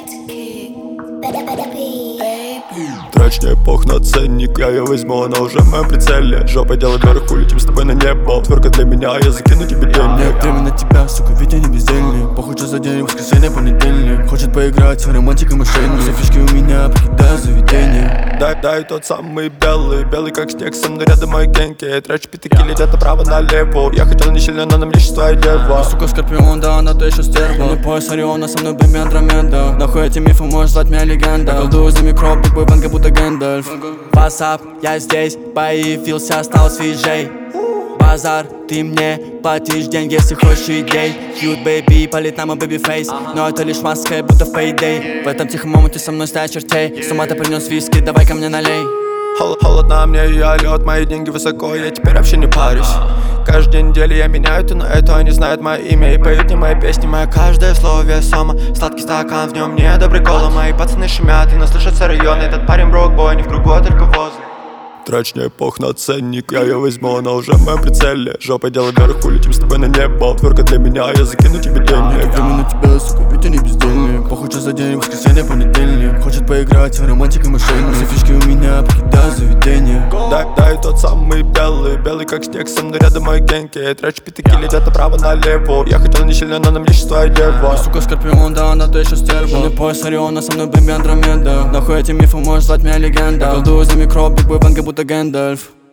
Трач не эпох на ценник, я ее возьму, она уже в моем прицеле. Жопой делай вверх, улетим с тобой на небо. Тверка для меня, я закину тебе денег. Нет время на тебя, сука, ведь я не бездельник. Похуй, что за день, воскресенье, понедельник. Хочет поиграть в романтик и мошенник. Все фишки у меня, покидаю заведение. Дай тот самый белый как снег, со мной рядом мои генки. Трач пятаки летят направо-налево. Я хотел не сильно, но на мне сейчас твоя дева. Сука, Скорпион, да, она то еще стерва. На пояс Ориона, со мной бэми Андромеда. Нахуй эти мифы, можешь звать меня легенда. Я колдую за микроб, биг бой ванга, будто Гэндальф. Васап, я здесь, появился, стал свежей. Базар, ты мне платишь деньги, если хочешь идей. Cute baby, палит нам baby face. Но это лишь маска, будто в payday. В этом тихом моменте со мной стая чертей. С ума ты принес виски, давай ко мне налей. Холодно мне, я лед, мои деньги высоко, я теперь вообще не парюсь. Каждый день недели я меняю то на это, они знают мое имя и поют не мои песни. Мое каждое слово весомо, сладкий стакан, в нем не до прикола. Мои пацаны шумят и наслышатся районы. Этот парень брокбой, не в кругу, а только возле. Трач не эпох на ценник, я ее возьму, она уже в моем прицеле. Жопой делай вверх, улетим с тобой на небо. Тверка для меня, я закину тебе денег. Время на тебя, сука, ведь я не бездельник. Похуй, что за день, воскресенье, понедельник. Хочет поиграть в романтик и мошенник. Все фишки у меня, покидаю заведение. Дай тот самый белый как снег, со мной рядом мои генки. Трач пятаки летят направо-налево. Я хотел не сильно, но на мне сейчас твоя дева. Сука, Скорпион, да, она то еще стерва. На пояс Ориона, со мной бэми Андромеда. Нахуй эти мифы, можешь звать меня легенда. Я колдую за микроб, биг бой ванга, будто Гэндальф.